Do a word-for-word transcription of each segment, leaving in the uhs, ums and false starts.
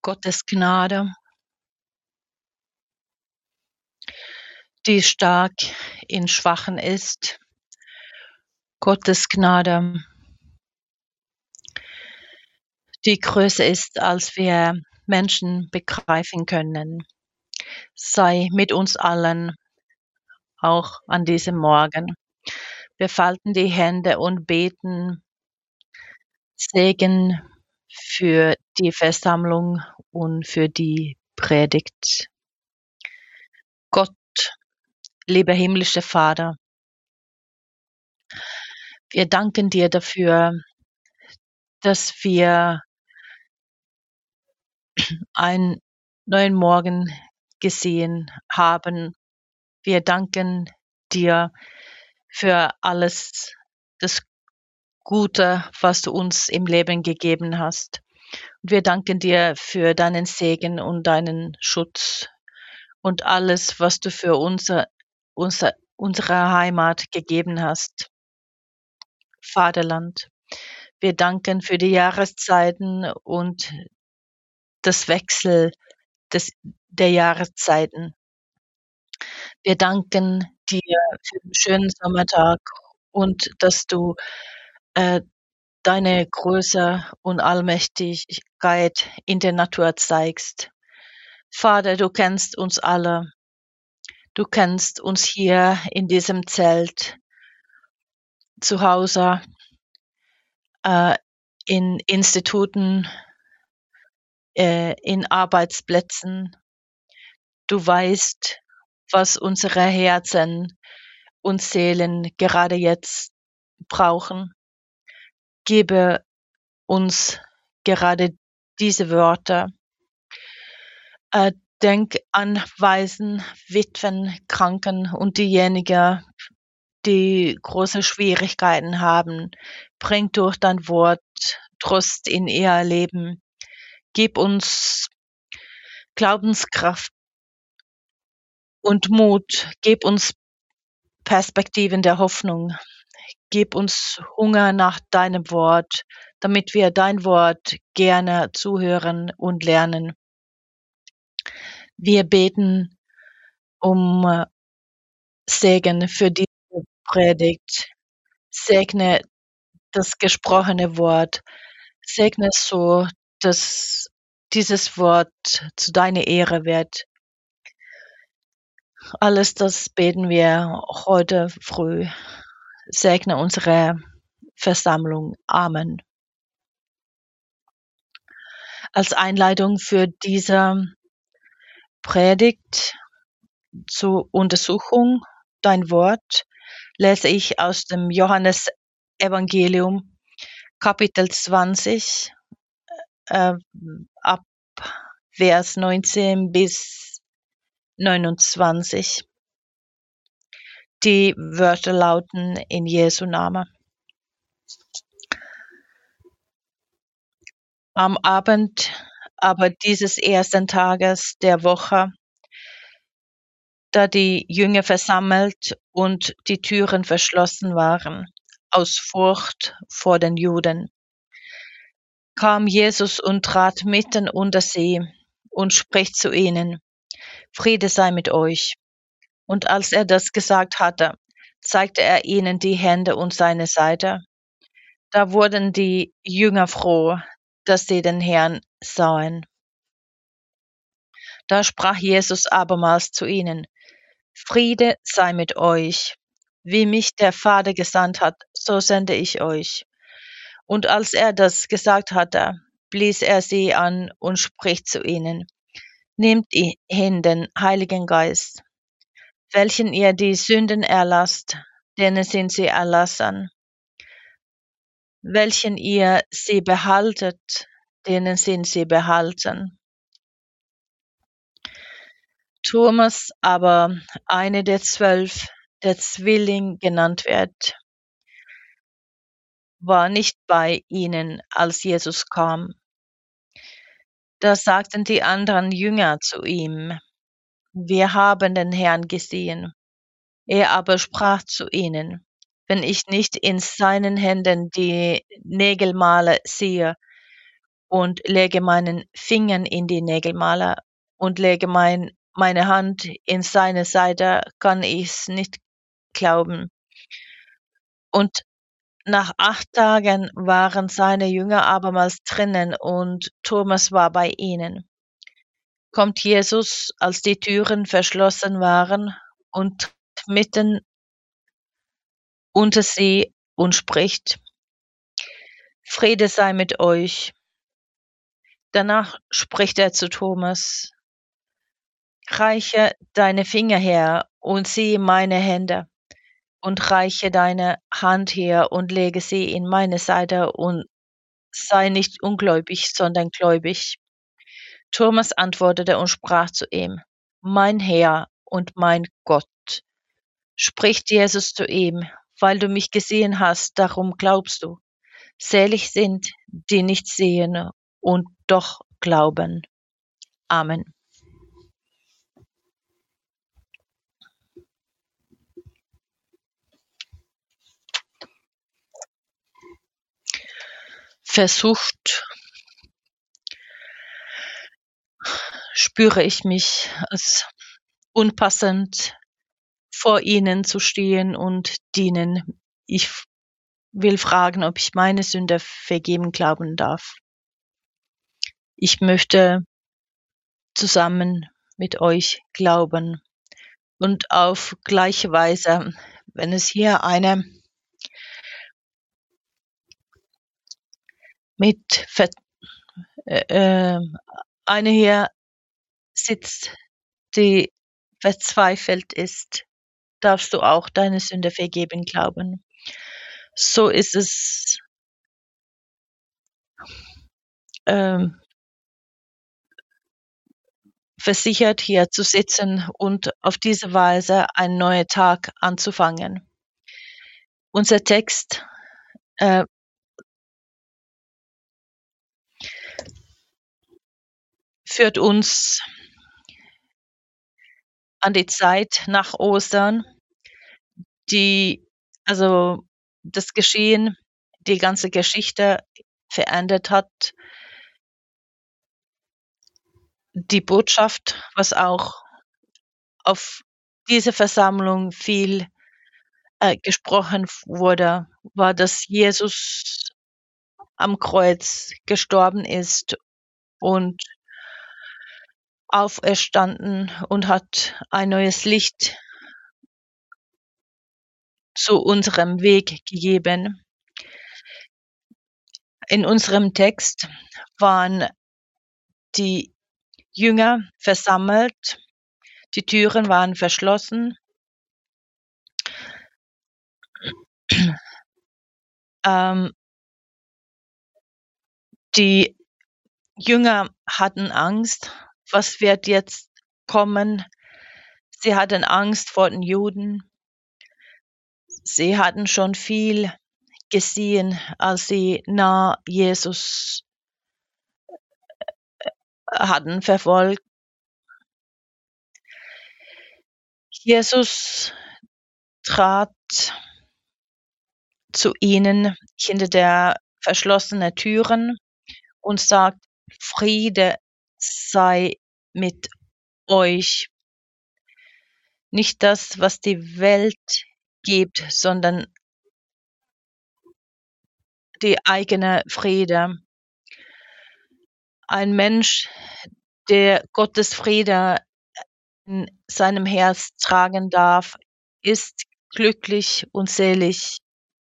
Gottes Gnade, die stark in Schwachen ist. Gottes Gnade, die größer ist, als wir Menschen begreifen können, sei mit uns allen, auch an diesem Morgen. Wir falten die Hände und beten Segen für die Versammlung und für die Predigt. Gott, lieber himmlischer Vater, wir danken dir dafür, dass wir einen neuen Morgen gesehen haben. Wir danken dir für alles das Gute, was du uns im Leben gegeben hast. Und wir danken dir für deinen Segen und deinen Schutz und alles, was du für unser, unser, unsere Heimat gegeben hast. Vaterland. Wir danken für die Jahreszeiten und das Wechsel des, der Jahreszeiten. Wir danken dir für den schönen Sommertag und dass du äh, deine Größe und Allmächtigkeit in der Natur zeigst. Vater, du kennst uns alle. Du kennst uns hier in diesem Zelt, zu Hause, äh, in Instituten, äh, in Arbeitsplätzen. Du weißt, was unsere Herzen und Seelen gerade jetzt brauchen. Gebe uns gerade diese Wörter. Äh, denk an Waisen, Witwen, Kranken und diejenigen, die große Schwierigkeiten haben. Bring durch dein Wort Trost in ihr Leben. Gib uns Glaubenskraft und Mut. Gib uns Perspektiven der Hoffnung. Gib uns Hunger nach deinem Wort, damit wir dein Wort gerne zuhören und lernen. Wir beten um Segen für diese Predigt. Segne das gesprochene Wort. Segne es so, dass dieses Wort zu deiner Ehre wird. Alles das beten wir heute früh. Segne unsere Versammlung. Amen. Als Einleitung für diese Predigt zur Untersuchung dein Wort lese ich aus dem Johannesevangelium Kapitel zwanzig äh, ab Vers neunzehn bis neunundzwanzig. Die Wörter lauten in Jesu Namen. Am Abend aber dieses ersten Tages der Woche, da die Jünger versammelt und die Türen verschlossen waren, aus Furcht vor den Juden, kam Jesus und trat mitten unter sie und spricht zu ihnen: Friede sei mit euch. Und als er das gesagt hatte, zeigte er ihnen die Hände und seine Seite. Da wurden die Jünger froh, dass sie den Herrn sahen. Da sprach Jesus abermals zu ihnen: Friede sei mit euch. Wie mich der Vater gesandt hat, so sende ich euch. Und als er das gesagt hatte, blies er sie an und spricht zu ihnen: Nehmt hin den Heiligen Geist, welchen ihr die Sünden erlasst, denen sind sie erlassen. Welchen ihr sie behaltet, denen sind sie behalten. Thomas aber, einer der zwölf, der Zwilling genannt wird, war nicht bei ihnen, als Jesus kam. Da sagten die anderen Jünger zu ihm: Wir haben den Herrn gesehen. Er aber sprach zu ihnen: Wenn ich nicht in seinen Händen die Nägelmale sehe und lege meinen Fingern in die Nägelmale und lege mein meine Hand in seine Seite, kann ich's nicht glauben. Und nach acht Tagen waren seine Jünger abermals drinnen und Thomas war bei ihnen. Kommt Jesus, als die Türen verschlossen waren, und tritt mitten unter sie und spricht: „Friede sei mit euch.“ Danach spricht er zu Thomas: „Reiche deine Finger her und siehe meine Hände, und reiche deine Hand her und lege sie in meine Seite und sei nicht ungläubig, sondern gläubig.“ Thomas antwortete und sprach zu ihm: „Mein Herr und mein Gott.“ Spricht Jesus zu ihm: „Weil du mich gesehen hast, darum glaubst du. Selig sind, die nicht sehen und doch glauben.“ Amen. Versucht spüre ich mich als unpassend, vor ihnen zu stehen und dienen. Ich f will fragen, ob ich meine Sünde vergeben glauben darf. Ich möchte zusammen mit euch glauben und auf gleiche Weise, wenn es hier eine mit ver äh, ähm, eine hier sitzt, die verzweifelt ist, darfst du auch deine Sünde vergeben glauben. So ist es ähm versichert, hier zu sitzen und auf diese Weise einen neuen Tag anzufangen. Unser Text, äh führt uns an die Zeit nach Ostern, die also das Geschehen, die ganze Geschichte verändert hat. Die Botschaft, was auch auf diese Versammlung viel, äh, gesprochen f wurde, war, dass Jesus am Kreuz gestorben ist und auferstanden und hat ein neues Licht zu unserem Weg gegeben. In unserem Text waren die Jünger versammelt, die Türen waren verschlossen. Ähm die Jünger hatten Angst. Was wird jetzt kommen? Sie hatten Angst vor den Juden. Sie hatten schon viel gesehen, als sie nah Jesus hatten verfolgt. Jesus trat zu ihnen hinter der verschlossenen Türen und sagt: „Friede sei mit euch.“ Nicht das, was die Welt gibt, sondern die eigene Friede. Ein Mensch, der Gottes Friede in seinem Herz tragen darf, ist glücklich und selig.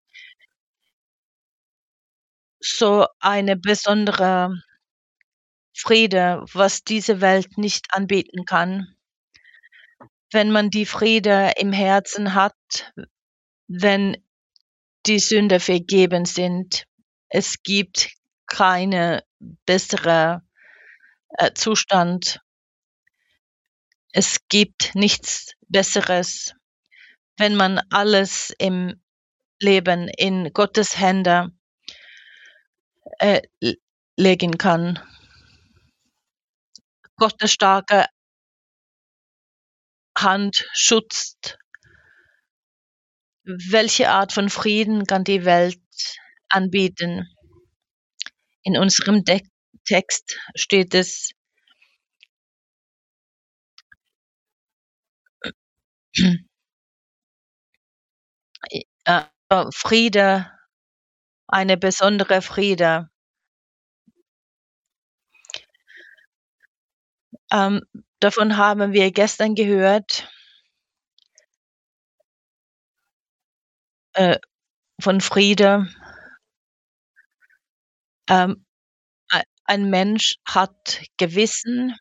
So eine besondere Friede, was diese Welt nicht anbieten kann. Wenn man die Friede im Herzen hat, wenn die Sünder vergeben sind, es gibt keine bessere, äh, Zustand. Es gibt nichts Besseres, wenn man alles im Leben in Gottes Hände äh, l legen kann. Gottes starke Hand schützt. Welche Art von Frieden kann die Welt anbieten? In unserem Deck Text steht es äh, Friede, eine besondere Friede. Ähm, davon haben wir gestern gehört äh, von Friede. Ähm, ei ein Mensch hat Gewissen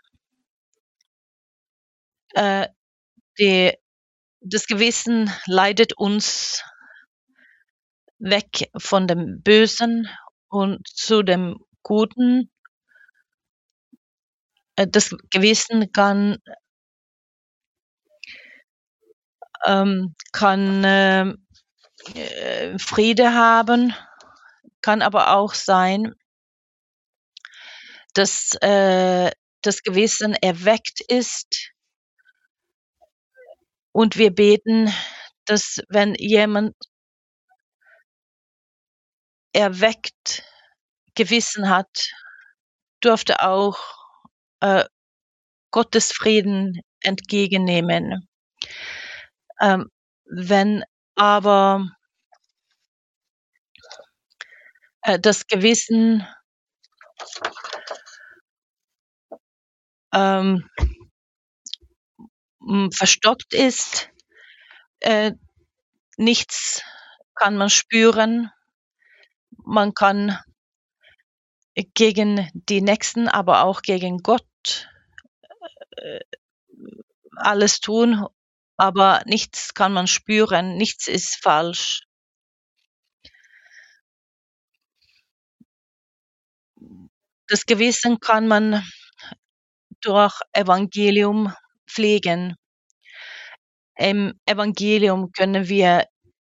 äh, die das Gewissen leitet uns weg von dem Bösen und zu dem Guten. Äh, das Gewissen kann ähm, kann, ähm, äh, Friede haben, kann aber auch sein dass, äh, das Gewissen erweckt ist und wir beten, dass wenn jemand erweckt Gewissen hat, dürfte auch, äh, Gottes Frieden entgegennehmen. Ähm, wenn aber äh, das Gewissen ähm hm, verstockt ist, äh, nichts kann man spüren. Man kann gegen die Nächsten, aber auch gegen Gott, äh, alles tun, aber nichts kann man spüren, nichts ist falsch. Das Gewissen kann man durch Evangelium pflegen. Im Evangelium können wir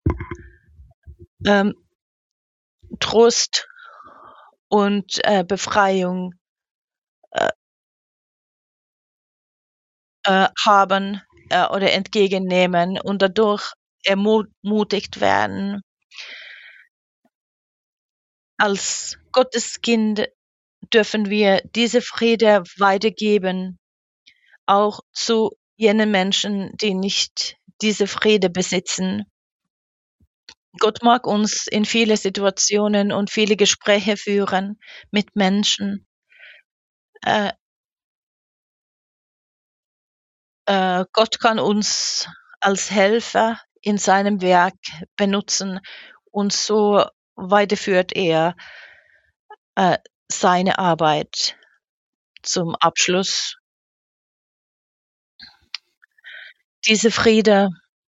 ähm, Trost und, äh, Befreiung äh äh, haben, äh, oder entgegennehmen und dadurch ermut mutigt werden. Als Gotteskind dürfen wir diese Friede weitergeben, auch zu jenen Menschen, die nicht diese Friede besitzen. Gott mag uns in viele Situationen und viele Gespräche führen mit Menschen. Äh äh, Gott kann uns als Helfer in seinem Werk benutzen und so weiterführt er äh, seine Arbeit zum Abschluss. Diese Friede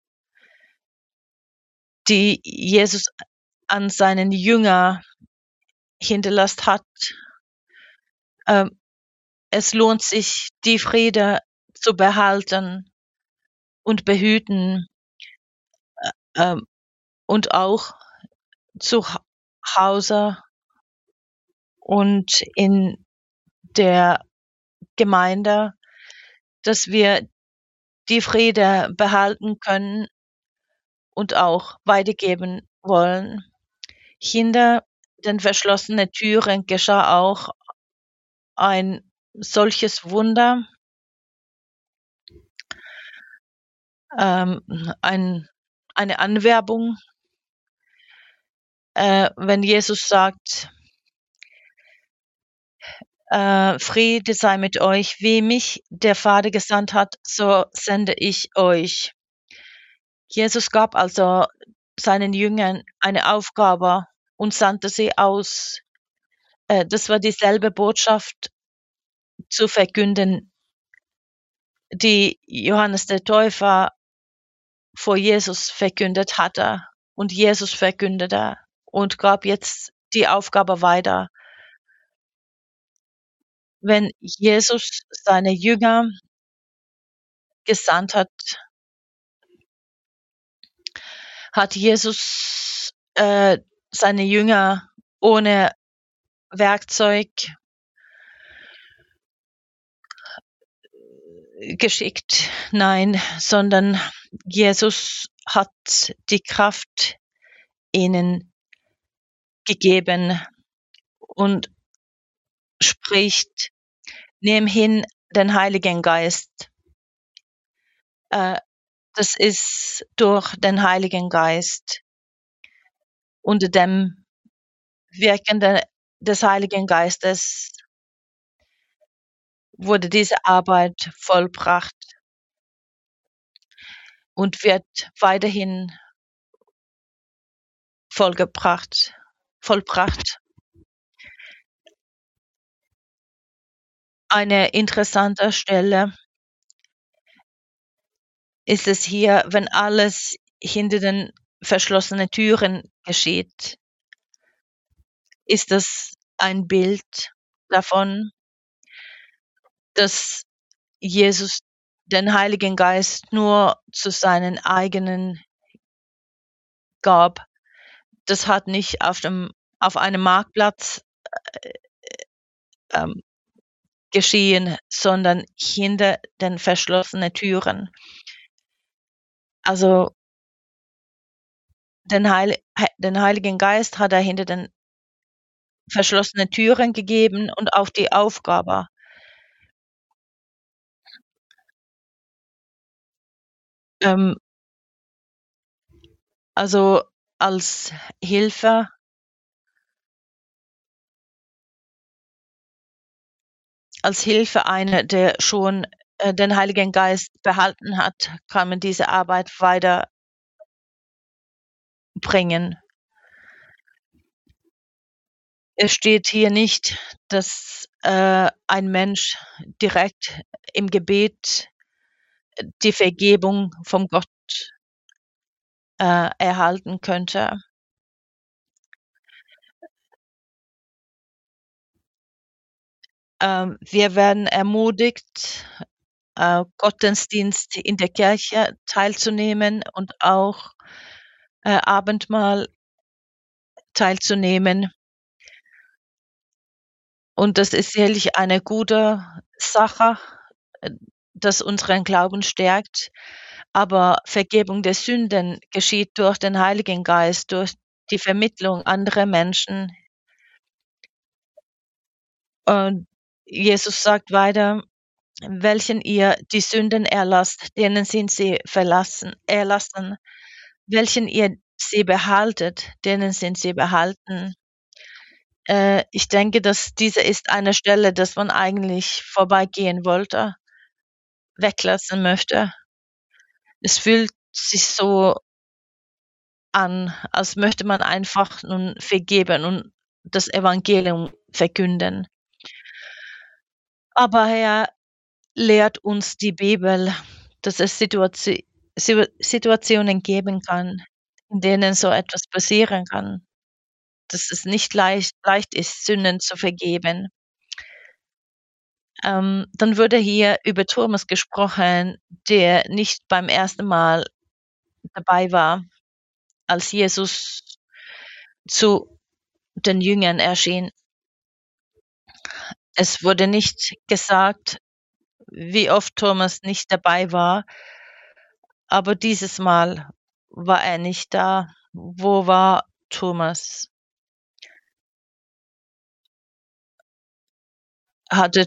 die Jesus an seinen Jünger hinterlasst hat ähm, es lohnt sich, die Friede zu behalten und behüten äh, ähm, und auch zu Ha Hause und in der Gemeinde, dass wir die Friede behalten können und auch weitergeben wollen. Hinter den verschlossenen Türen geschah auch ein solches Wunder ähm, ein eine Anwerbung äh, wenn Jesus sagt äh: „Friede sei mit euch, wie mich der Vater gesandt hat, so sende ich euch.“ Jesus gab also seinen Jüngern eine Aufgabe und sandte sie aus. Äh, das war dieselbe Botschaft zu verkünden die Johannes der Täufer vor Jesus verkündet hatte. Und Jesus verkündete und gab jetzt die Aufgabe weiter. Wenn Jesus seine Jünger gesandt hat hat Jesus, äh, seine Jünger ohne Werkzeug geschickt. Nein, sondern Jesus hat die Kraft ihnen gegeben und spricht: „Nimm hin den Heiligen Geist.“ Äh, das ist durch den Heiligen Geist. Unter dem Wirken de des Heiligen Geistes wurde diese Arbeit vollbracht und wird weiterhin vollgebracht vollbracht. Eine interessante Stelle ist es hier, wenn alles hinter den verschlossenen Türen geschieht, ist das ein Bild davon, dass Jesus den Heiligen Geist nur zu seinen eigenen gab. Das hat nicht auf dem auf einem Marktplatz, ähm, geschehen, sondern hinter den verschlossenen Türen. Also, den Heil hei den Heiligen Geist hat er hinter den verschlossenen Türen gegeben und auch die Aufgabe, ähm, also als Hilfe als Hilfe einer, der schon, äh, den Heiligen Geist behalten hat, kann man diese Arbeit weiterbringen. Es steht hier nicht, dass, äh, ein Mensch direkt im Gebet die Vergebung von Gott, äh, erhalten könnte. Ähm, wir werden ermutigt, äh, Gottesdienst in der Kirche teilzunehmen und auch, äh, Abendmahl teilzunehmen. Und das ist sicherlich eine gute Sache, äh, das unseren Glauben stärkt. Aber Vergebung der Sünden geschieht durch den Heiligen Geist, durch die Vermittlung anderer Menschen. Und Jesus sagt weiter: „Welchen ihr die Sünden erlasst, denen sind sie verlassen erlassen. Welchen ihr sie behaltet, denen sind sie behalten.“ Äh, ich denke, dass diese ist eine Stelle, dass man eigentlich vorbeigehen wollte, weglassen möchte. Es fühlt sich so an, als möchte man einfach nun vergeben und das Evangelium verkünden. Aber Herr, lehrt uns die Bibel, dass es Situatio Siu Situationen geben kann, in denen so etwas passieren kann, dass es nicht leicht leicht ist, Sünden zu vergeben. Ähm, dann wurde hier über Thomas gesprochen, der nicht beim ersten Mal dabei war, als Jesus zu den Jüngern erschien. Es wurde nicht gesagt, wie oft Thomas nicht dabei war, aber dieses Mal war er nicht da. Wo war Thomas? Hatte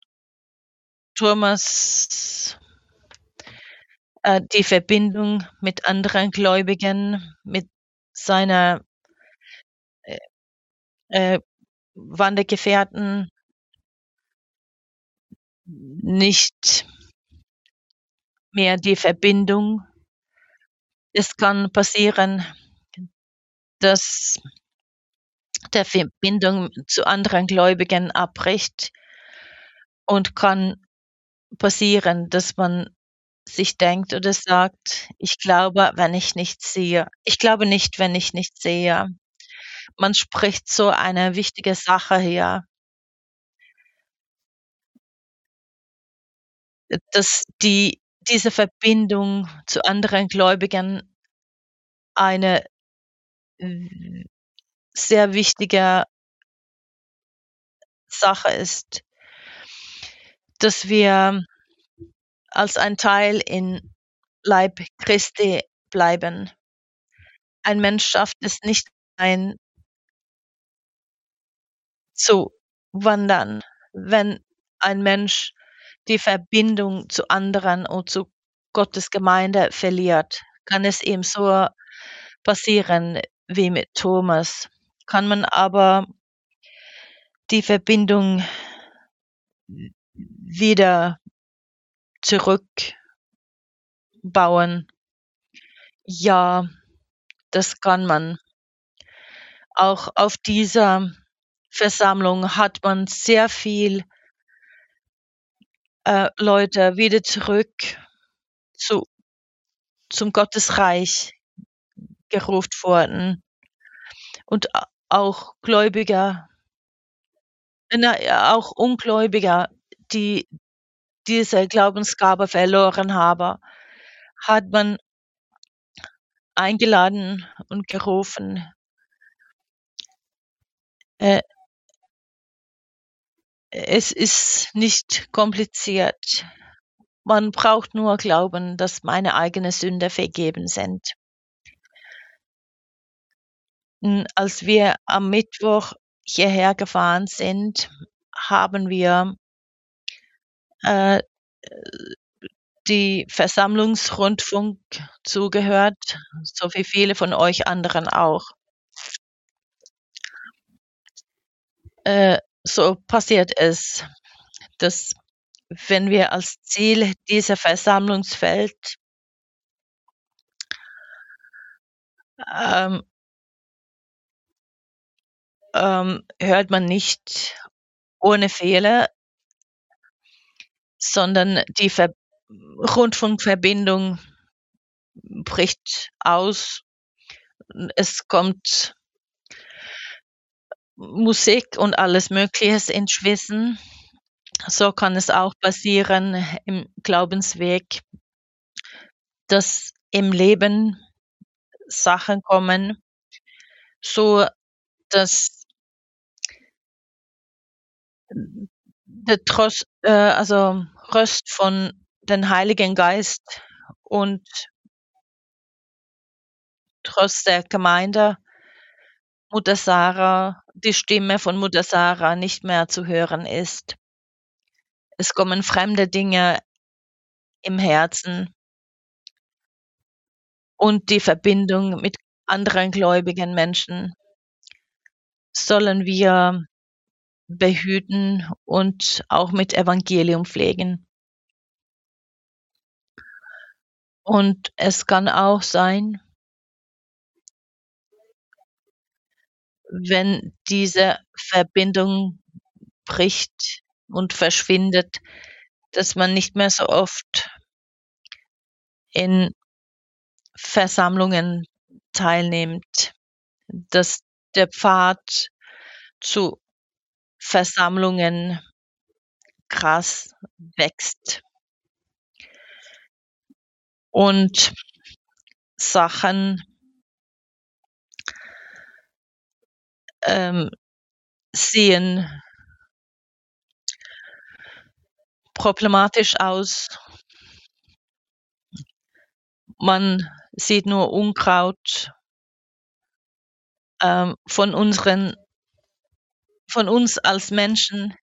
Thomas, äh, die Verbindung mit anderen Gläubigen, mit seiner, äh, äh, Wandergefährten nicht mehr die Verbindung? Es kann passieren, dass der Verbindung zu anderen Gläubigen abbricht und kann passieren, dass man sich denkt oder sagt: „Ich glaube, wenn ich nichts sehe ich glaube nicht, wenn ich nichts sehe.“ Man spricht so eine wichtige Sache hier, äh, dass die diese Verbindung zu anderen Gläubigen eine w sehr wichtige Sache ist, dass wir als ein Teil in Leib Christi bleiben. Ein Mensch schafft es nicht ein zu wandern. Wenn ein Mensch die Verbindung zu anderen und zu Gottes Gemeinde verliert, kann es ihm so passieren wie mit Thomas. Kann man aber die Verbindung w wieder zurückbauen? Ja, das kann man. Auch auf dieser Versammlung hat man sehr viel äh, Leute wieder zurück zu zum Gottesreich gerufen wurden und a auch Gläubiger na ja, auch Ungläubiger, die diese Glaubensgabe verloren habe, hat man eingeladen und gerufen. Äh Es ist nicht kompliziert. Man braucht nur glauben, dass meine eigene Sünde vergeben sind. Hm, als wir am Mittwoch hierher gefahren sind, haben wir äh, äh, die Versammlungsrundfunk zugehört, so wie viele von euch anderen auch. Äh, so passiert es, dass wenn wir als Ziel dieser Versammlungsfeld ähm ähm, hört man nicht ohne Fehler sondern die Ver Rundfunkverbindung bricht aus. Hm, es kommt Musik und alles Mögliches ins Schwissen. So kann es auch passieren im Glaubensweg dass im Leben Sachen kommen, so dass der Trost äh, also Röst von den Heiligen Geist und trotz der Gemeinde Mutter Sarah die Stimme von Mutter Sarah nicht mehr zu hören ist. Es kommen fremde Dinge im Herzen und die Verbindung mit anderen gläubigen Menschen sollen wir behüten und auch mit Evangelium pflegen. Und es kann auch sein wenn diese Verbindung bricht und verschwindet, dass man nicht mehr so oft in Versammlungen teilnimmt, dass der Pfad zu Versammlungen krass wächst. Und Sachen ähm, sehen problematisch aus. Man sieht nur Unkraut ähm, von unseren von uns als Menschen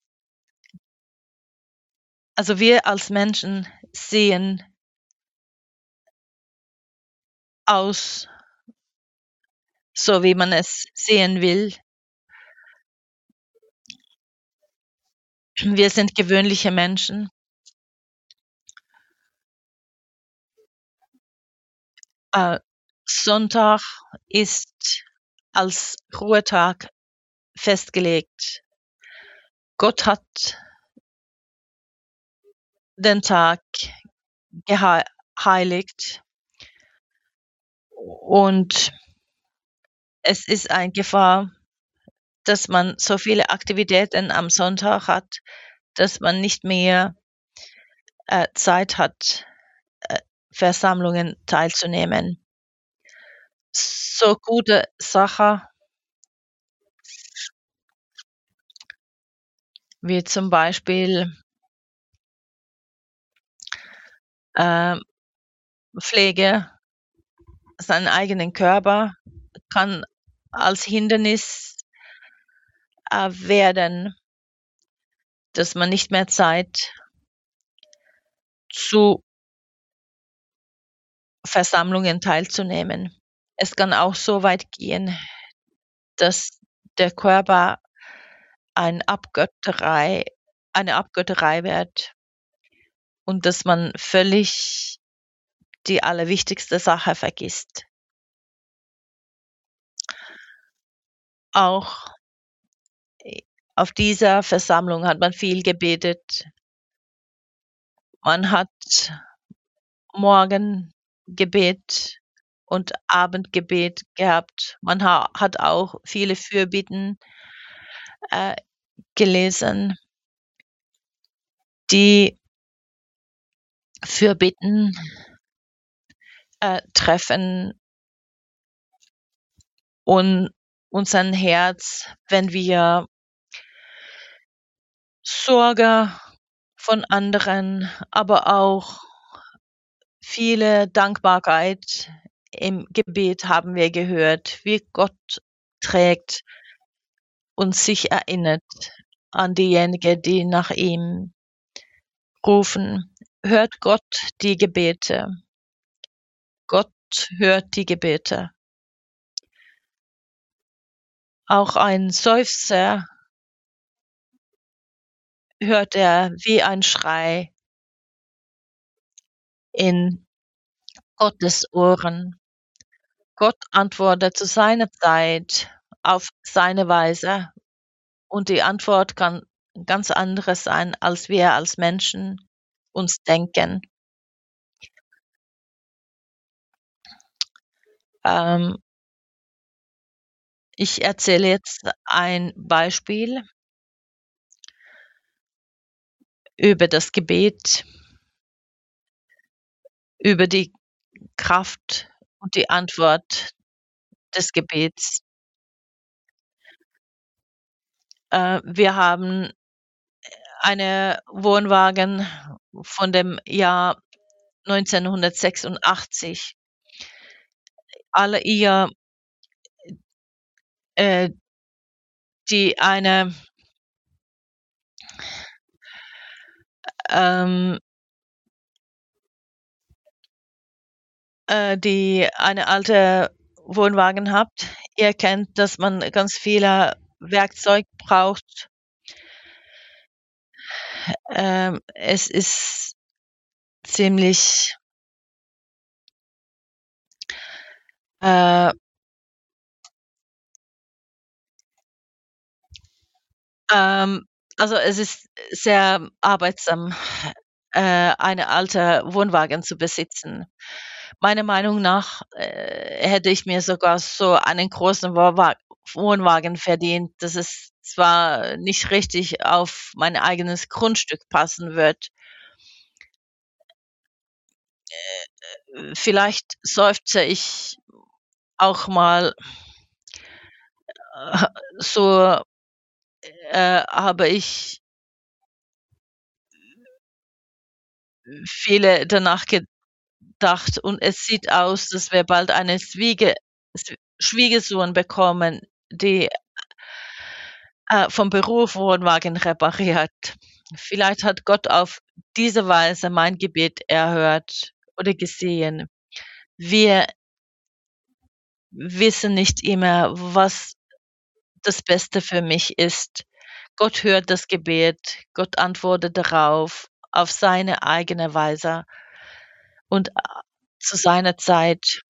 also wir als Menschen sehen aus so wie man es sehen will. Wir sind gewöhnliche Menschen. Äh, Sonntag ist als Ruhetag festgelegt. Gott hat den Tag geha heiligt. Und es ist ein Gefahr, dass man so viele Aktivitäten am Sonntag hat, dass man nicht mehr äh, Zeit hat, äh, Versammlungen teilzunehmen. So gute Sache wie zum Beispiel ähm, Pflege seinen eigenen Körper kann als Hindernis äh, werden. dass man nicht mehr Zeit zu Versammlungen teilzunehmen. Es kann auch so weit gehen, dass der Körper ein Abgötterei eine Abgötterei wird und dass man völlig die allerwichtigste Sache vergisst. Auch äh, auf dieser Versammlung hat man viel gebetet. Man hat Morgengebet und Abendgebet gehabt. Man ha hat auch viele Fürbitten äh, gelesen. Die Fürbitten äh, treffen un unseren Herz, wenn wir Sorge von anderen, aber auch viele Dankbarkeit im Gebet haben wir gehört, wie Gott trägt und sich erinnert an diejenigen, die nach ihm rufen. Hört Gott die Gebete. Gott hört die Gebete. Auch ein Seufzer hört er wie ein Schrei in Gottes Ohren. Gott antwortet zu seiner Zeit auf seine Weise und die Antwort kann ganz anderes sein, als wir als Menschen uns denken. Ähm, ich erzähle jetzt ein Beispiel über das Gebet, über die Kraft und die Antwort des Gebets. Äh, wir haben eine Wohnwagen von dem Jahr neunzehnhundertsechsundachtzig. Alle ihr äh, die eine ähm äh, die eine alte Wohnwagen habt, ihr kennt, dass man ganz viele Werkzeug braucht. Ähm, es ist ziemlich äh ähm, also, es ist sehr arbeitsam, äh, eine alte Wohnwagen zu besitzen. Meiner Meinung nach, äh, hätte ich mir sogar so einen großen Wohnwa Wohnwagen verdient, dass es zwar nicht richtig auf mein eigenes Grundstück passen wird. Äh, vielleicht seufze ich auch mal äh, so, äh, habe ich viele danach gedacht und es sieht aus, dass wir bald eine Zwiege Zw Schwiegersohn bekommen, die äh, vom Beruf Wohnwagen repariert. Vielleicht hat Gott auf diese Weise mein Gebet erhört oder gesehen. Wir wissen nicht immer, was das Beste für mich ist. Gott hört das Gebet, Gott antwortet darauf auf seine eigene Weise und, a zu seiner Zeit.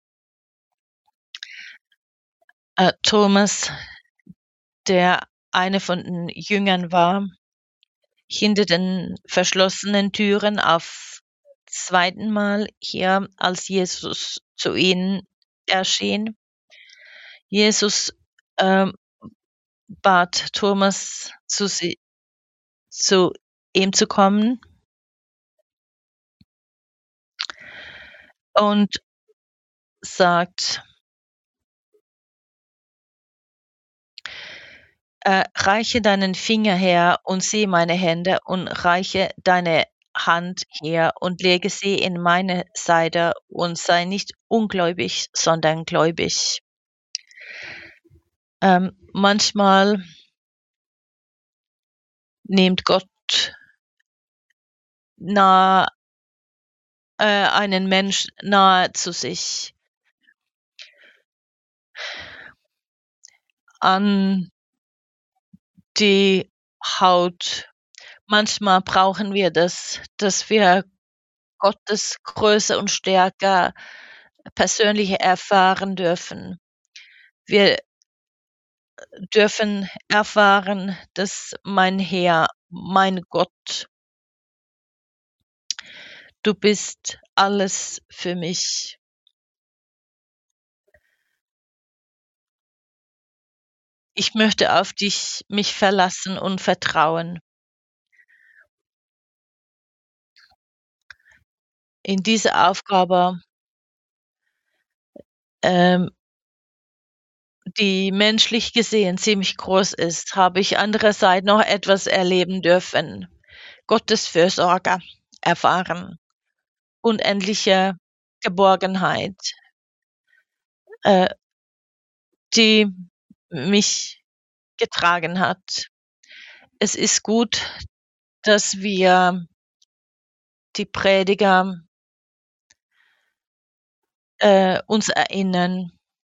Äh, Thomas, der eine von den Jüngern war, hinter den verschlossenen Türen auf zweiten Mal hier, als Jesus zu ihnen erschien. Jesus, ähm, bat Thomas, zu sie zu ihm zu kommen und sagt äh, „Reiche deinen Finger her und sieh meine Hände und reiche deine Hand her und lege sie in meine Seite und sei nicht ungläubig, sondern gläubig.“ Ähm, manchmal nimmt Gott nah äh, einen Mensch nahe zu sich. An die Haut. Manchmal brauchen wir das, dass wir Gottes Größe und Stärke persönlich erfahren dürfen. Wir dürfen erfahren, dass mein Herr, mein Gott du bist alles für mich. Ich möchte auf dich mich verlassen und vertrauen. In dieser Aufgabe ähm die menschlich gesehen ziemlich groß ist, habe ich andererseits noch etwas erleben dürfen. Gottes Fürsorge erfahren, unendliche Geborgenheit äh die mich getragen hat. Es ist gut, dass wir die Prediger äh, uns erinnern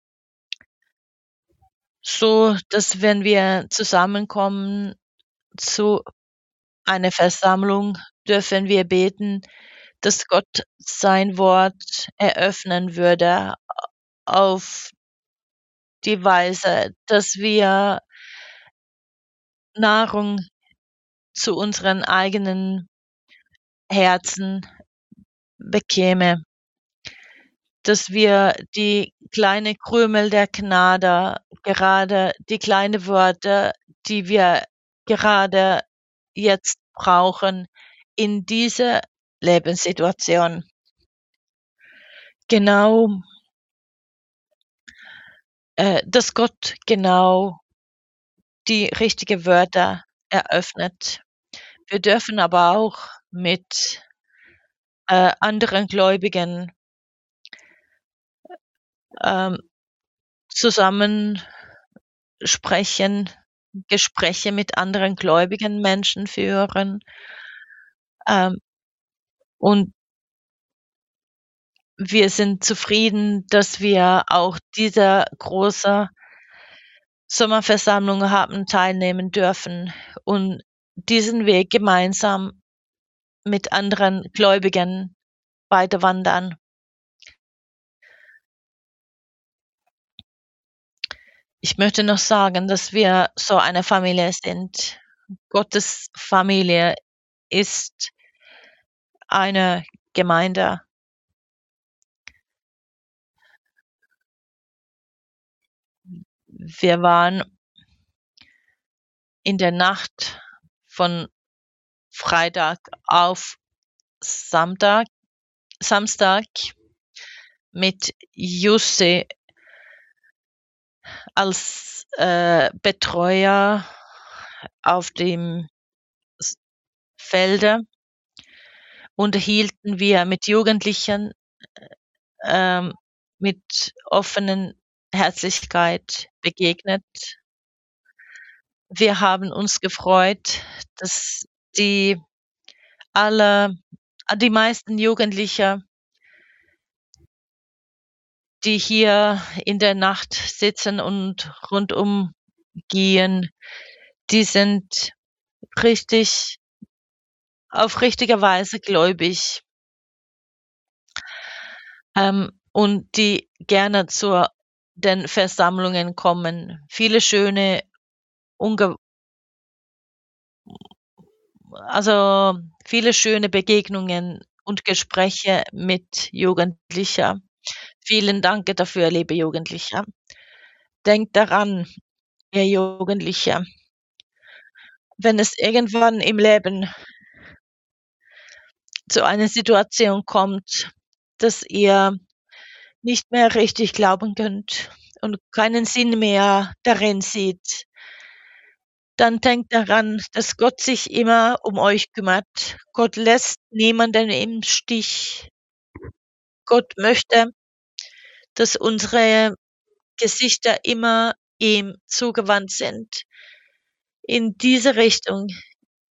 so, dass wenn wir zusammenkommen zu einer Versammlung, dürfen wir beten, dass Gott sein Wort eröffnen würde auf die Weise, dass wir Nahrung zu unseren eigenen Herzen bekäme. Dass wir die kleine Krümel der Gnade, gerade die kleine Worte, die wir gerade jetzt brauchen in dieser Lebenssituation. Genau äh, dass Gott genau die richtige Wörter eröffnet. Wir dürfen aber auch mit äh, anderen Gläubigen ähm, zusammen sprechen, Gespräche mit anderen gläubigen Menschen führen. Ähm, und wir sind zufrieden, dass wir auch dieser große Sommerversammlung haben teilnehmen dürfen und diesen Weg gemeinsam mit anderen Gläubigen weiterwandern. Ich möchte noch sagen, dass wir so eine Familie sind. Gottes Familie ist eine Gemeinde. Wir waren in der Nacht von Freitag auf Samtag Samstag mit Jussi als, äh, Betreuer auf dem s Felde unterhielten wir mit Jugendlichen, ähm, mit offenen Herzlichkeit begegnet. Wir haben uns gefreut, dass die alle ah, die meisten Jugendliche die hier in der Nacht sitzen und rundum gehen, die sind richtig auf richtige Weise gläubig. Ähm, und die gerne zur den Versammlungen kommen. Viele schöne unge also, viele schöne Begegnungen und Gespräche mit Jugendlicher. Vielen Danke dafür, liebe Jugendliche. Denkt daran, ihr Jugendliche wenn es irgendwann im Leben zu einer Situation kommt, dass ihr nicht mehr richtig glauben könnt und keinen Sinn mehr darin seht dann denkt daran, dass Gott sich immer um euch kümmert. Gott lässt niemanden im Stich. Gott möchte dass unsere Gesichter immer ihm zugewandt sind. In diese Richtung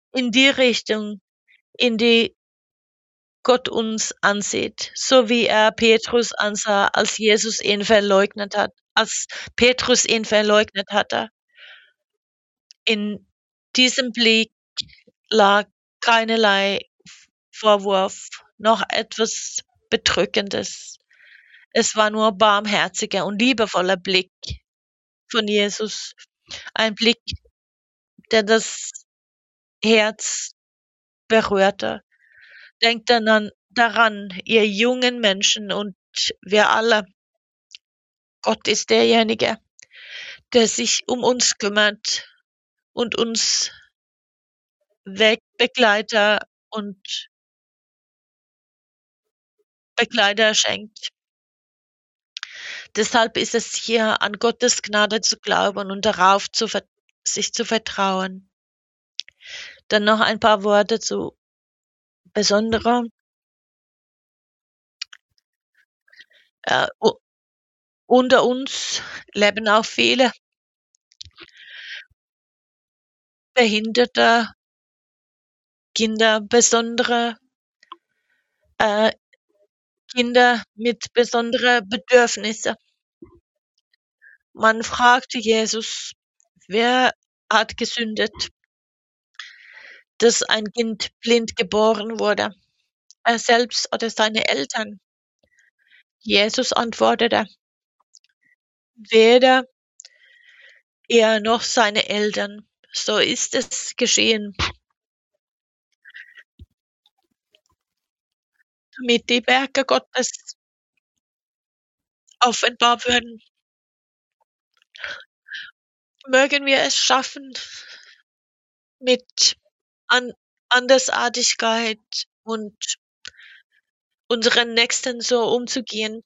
in die Richtung, in die Gott uns ansieht, so wie er Petrus ansah, als Jesus ihn verleugnet hat als Petrus ihn verleugnet hatte. In diesem Blick lag keinerlei Vorwurf, noch etwas Bedrückendes. Es war nur barmherziger und liebevoller Blick von Jesus. Ein Blick, der das Herz berührte. Denkt daran, daran, ihr jungen Menschen und wir alle. Gott ist derjenige, der sich um uns kümmert und uns Wegbegleiter und Begleiter schenkt. Deshalb ist es hier an Gottes Gnade zu glauben und darauf zu ver sich zu vertrauen. Dann noch ein paar Worte zu besonderer äh, u unter uns leben auch viele behinderte Kinder, besondere äh, Kinder mit besondere Bedürfnisse. Man fragte Jesus: „Wer hat gesündet, dass ein Kind blind geboren wurde? Er selbst oder seine Eltern?“ Jesus antwortete: „Weder er noch seine Eltern, so ist es geschehen, damit die Werke Gottes offenbar würden.“ Mögen wir es schaffen, mit An Andersartigkeit und unseren Nächsten so umzugehen,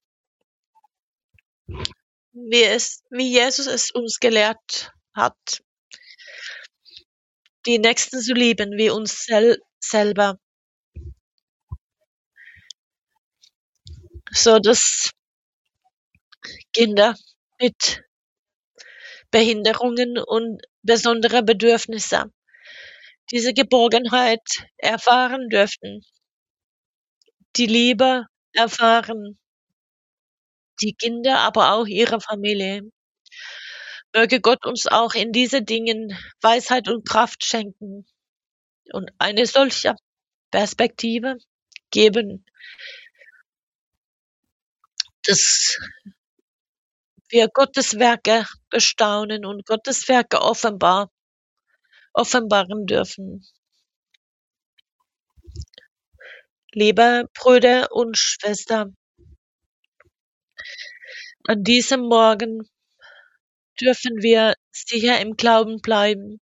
wie es wie Jesus es uns gelehrt hat, die Nächsten zu lieben wie uns sel selber. So dass Kinder mit Behinderungen und besondere Bedürfnisse diese Geborgenheit erfahren dürften, die Liebe erfahren, die Kinder, aber auch ihre Familie. Möge Gott uns auch in diese Dingen Weisheit und Kraft schenken und eine solche Perspektive geben, dass wir Gottes Werke bestaunen und Gottes Werke offenbar offenbaren dürfen. Liebe Brüder und Schwestern, an diesem Morgen dürfen wir sicher im Glauben bleiben.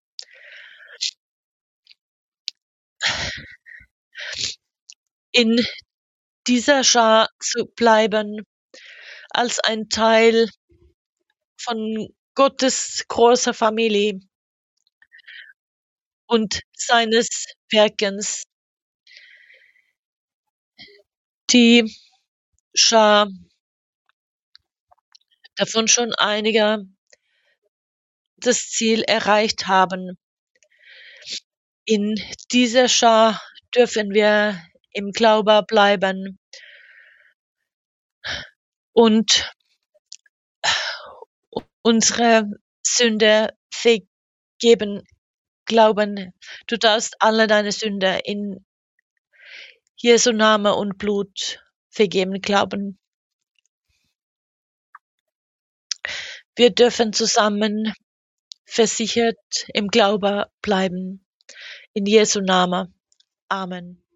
In dieser Schar zu bleiben, als ein Teil von Gottes großer Familie und seines Wirkens. Die Schar, davon schon einige das Ziel erreicht haben. In dieser Schar dürfen wir im Glaube bleiben und unsere Sünde vergeben glauben. Du darfst alle deine Sünde in Jesu Name und Blut vergeben glauben. Wir dürfen zusammen versichert im Glaube bleiben. In Jesu Name. Amen.